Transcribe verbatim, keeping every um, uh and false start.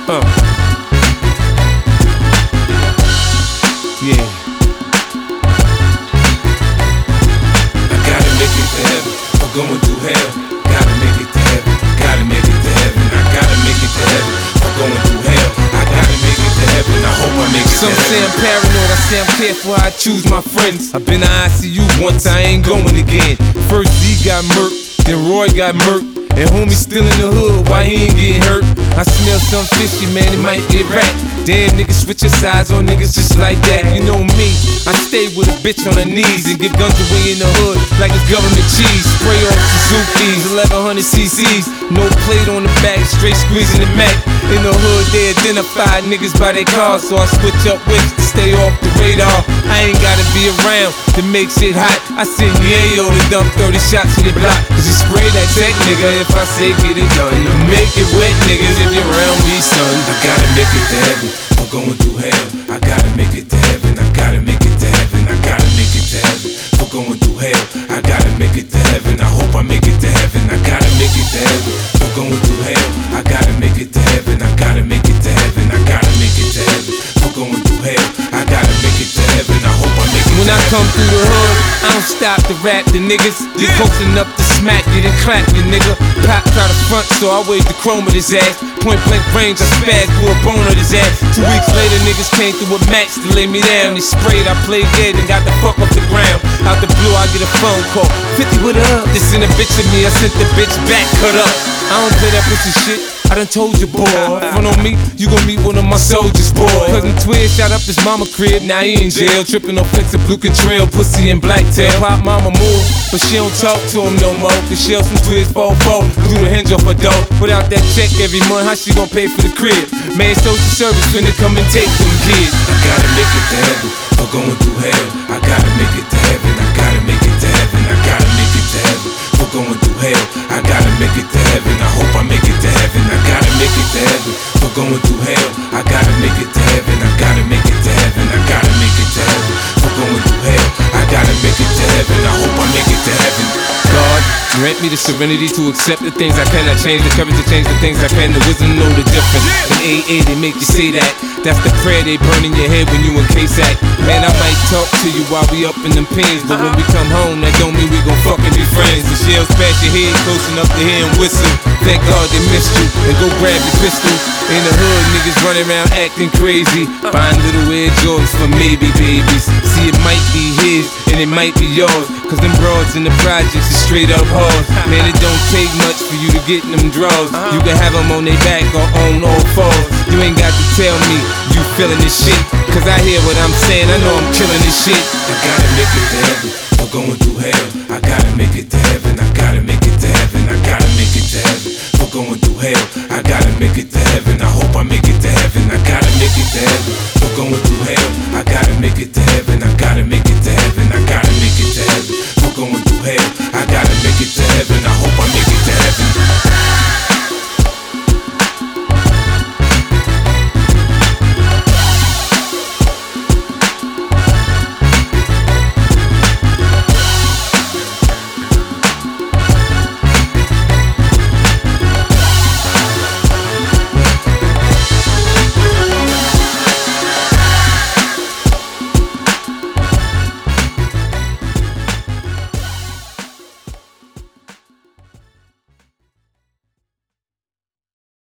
Uh. Yeah. I gotta make it to heaven. I'm going through hell. Gotta make it to heaven. Gotta make it to heaven. I gotta make it to heaven. I'm going through hell. I gotta make it to heaven. I hope I make it to heaven. Some say I'm paranoid. I say I'm careful. I choose my friends. I've been to I C U once. I ain't going again. First D got murked, then Roy got murked, and homie still in the hood. Why he ain't getting hurt? I smell some fishy, man, it might get wrapped. Damn, niggas switch your sides on niggas just like that. You know me, I stay with a bitch on her knees and give guns away in the hood like it's government cheese. Spray off Suzuki's, eleven hundred C C's, no plate on the back, straight squeezing the Mac. In the hood, they identify niggas by their cars, so I switch up with to stay off the radar. I ain't gotta be around to make shit hot. I send Yayo to dump thirty shots in the block, cause he spray that tech nigga if I say get it done. Make it wet, niggas, if you're around me, son. I gotta make it to heaven. I'm going through hell. I gotta make it to heaven. I gotta make it to heaven. I gotta make it to heaven. I'm going through hell. I gotta make it to heaven. I hope I make it to heaven. I gotta make it to heaven. I'm going through hell. I gotta make it to heaven. I gotta make it to heaven. I gotta make it to heaven. I'm going through hell. I gotta make it to heaven. I hope I make it to heaven. When I come through the hood, I don't stop to rap the niggas. You posting up to smack you, then clap you, nigga. Pop try to front, so I wave the chrome at his ass. Point blank range, I spaz for a bone at his ass. Two weeks later, niggas came through a match to lay me down. They sprayed, I played dead and got the fuck off the ground. Out the blue, I get a phone call. fifty, what up? They sent a bitch to me, I sent the bitch back, cut up. I don't play that pussy shit. I done told you, boy. Front on me, you gon' meet one of my soldiers, boy. Cousin Twin shot up his mama crib, now he in jail. Trippin' on flicks of blue contrail, pussy and blacktail. Pop mama move, but she don't talk to him no more. Cause she some Twiz four four, threw the hinge off her door. Without that check every month, how she gon' pay for the crib? Man, social service finna come and take them kids. I gotta make it to heaven, I'm going through hell. I gotta make it to heaven, I gotta make it to heaven. I gotta make it to heaven, I'm going through hell. I gotta make it to heaven, I hope I make it to heaven. I gotta make it to heaven, I'm going through hell. I gotta make it to heaven, I gotta make it to heaven. I gotta make it to heaven, I'm going through hell. I gotta make it to heaven, I hope I make it to heaven. God, grant me the serenity to accept the things I cannot change, the courage to change the things I can, the wisdom to know the difference. In A A they make you say that. That's the prayer they burn in your head when you in K-Sac. Man, I might talk to you while we up in them pins, but when we come home, that don't mean we gon' fucking be friends. The shells pass your head close enough to hear them whistle. Thank God they missed you, and go grab your pistol. In the hood, niggas running around acting crazy, buying little Air Jordans for maybe babies. See, it might be his, and it might be yours, cause them broads in the projects is straight up hard. Man, it don't take much for you to get in them draws. You can have them on their back or on all fours. You ain't got to tell me you feeling this shit, cause I hear what I'm saying, I know I'm killing this shit. I gotta make it to heaven, I'm going through hell. I gotta make it to heaven, I gotta make it to heaven. I gotta make it to heaven, I'm going through hell. I gotta make it to